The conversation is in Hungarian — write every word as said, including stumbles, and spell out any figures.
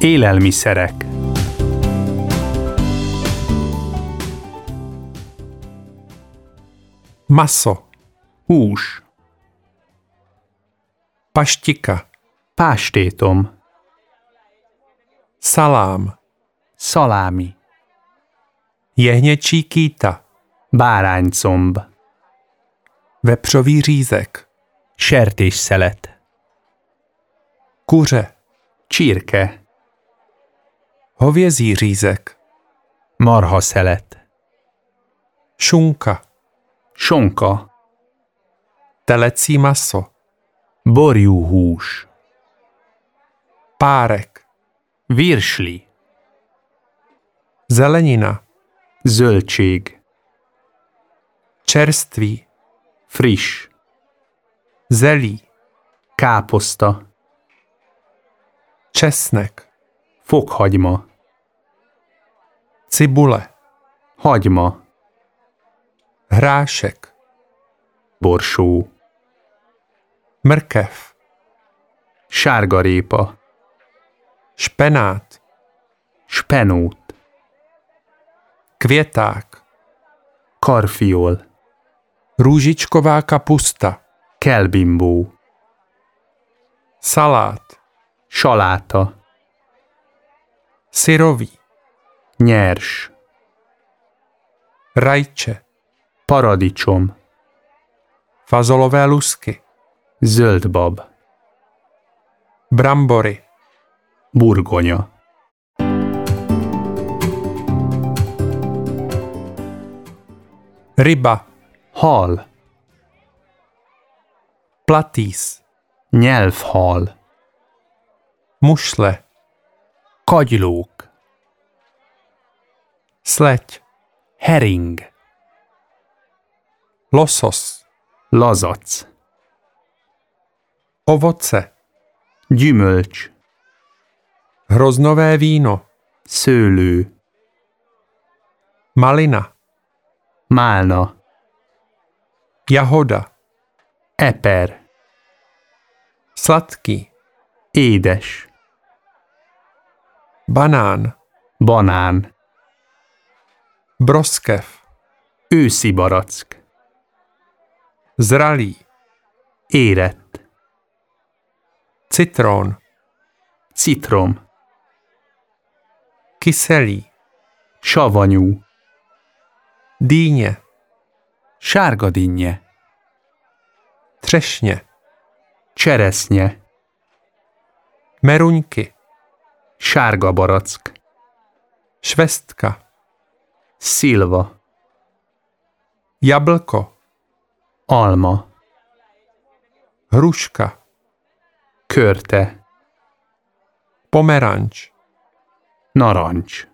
Élelmiszerek. Maso, Hús. paštika, Pástétom. salám, Szalámi. jehněčí kýta, Báránycomb. vepřový řízek, Sertésszelet. kuře, Csirke. hovězí řízek, Marhaszelet. šunka, Sonka. telecí maso, Borjúhús. párek, Virsli. zelenina, Zöldség. čerství, Friss. zelí, Káposzta. česnek, Fokhagyma. cibule, Hagyma. hrášek, Borsó. mrkev, Sárgarépa. špenát, Spenót. květák, Karfiol. růžičková kapusta, Kelbimbó. salát, Saláta. syrový, Nyers. rajče, Paradicsom. fazolové lusky, Zöldbab. brambory, Burgonya. ryba, Hal. platýs, Nyelvhal. mušle, Kagylók. sleť, Hering. losos, Lazac. ovoce, Gyümölcs. hroznové víno, Szőlő. malina, Málna. jahoda, Eper. sladký, Édes. banán, Banán. broskev, Őszi barack. zralý, Érett. citron, Citrom. kyselý, Savanyú. dýně, Sárga dinnye. třešně, Cseresznye. meruňky, Sárga barack. švestka, Szilva. jablko, Alma. hruška, Körte. pomerancs, Narancs.